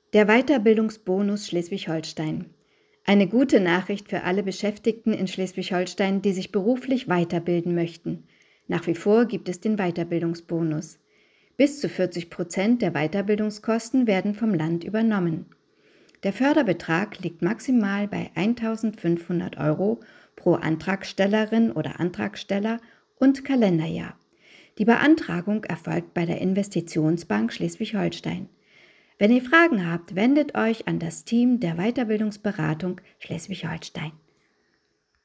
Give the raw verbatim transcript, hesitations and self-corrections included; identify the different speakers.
Speaker 1: Der Weiterbildungsbonus Schleswig-Holstein. Eine gute Nachricht für alle Beschäftigten in Schleswig-Holstein, die sich beruflich weiterbilden möchten. Nach wie vor gibt es den Weiterbildungsbonus. Bis zu vierzig Prozent der Weiterbildungskosten werden vom Land übernommen. Der Förderbetrag liegt maximal bei eintausendfünfhundert Euro pro Antragstellerin oder Antragsteller und Kalenderjahr. Die Beantragung erfolgt bei der Investitionsbank Schleswig-Holstein. Wenn ihr Fragen habt, wendet euch an das Team der Weiterbildungsberatung Schleswig-Holstein.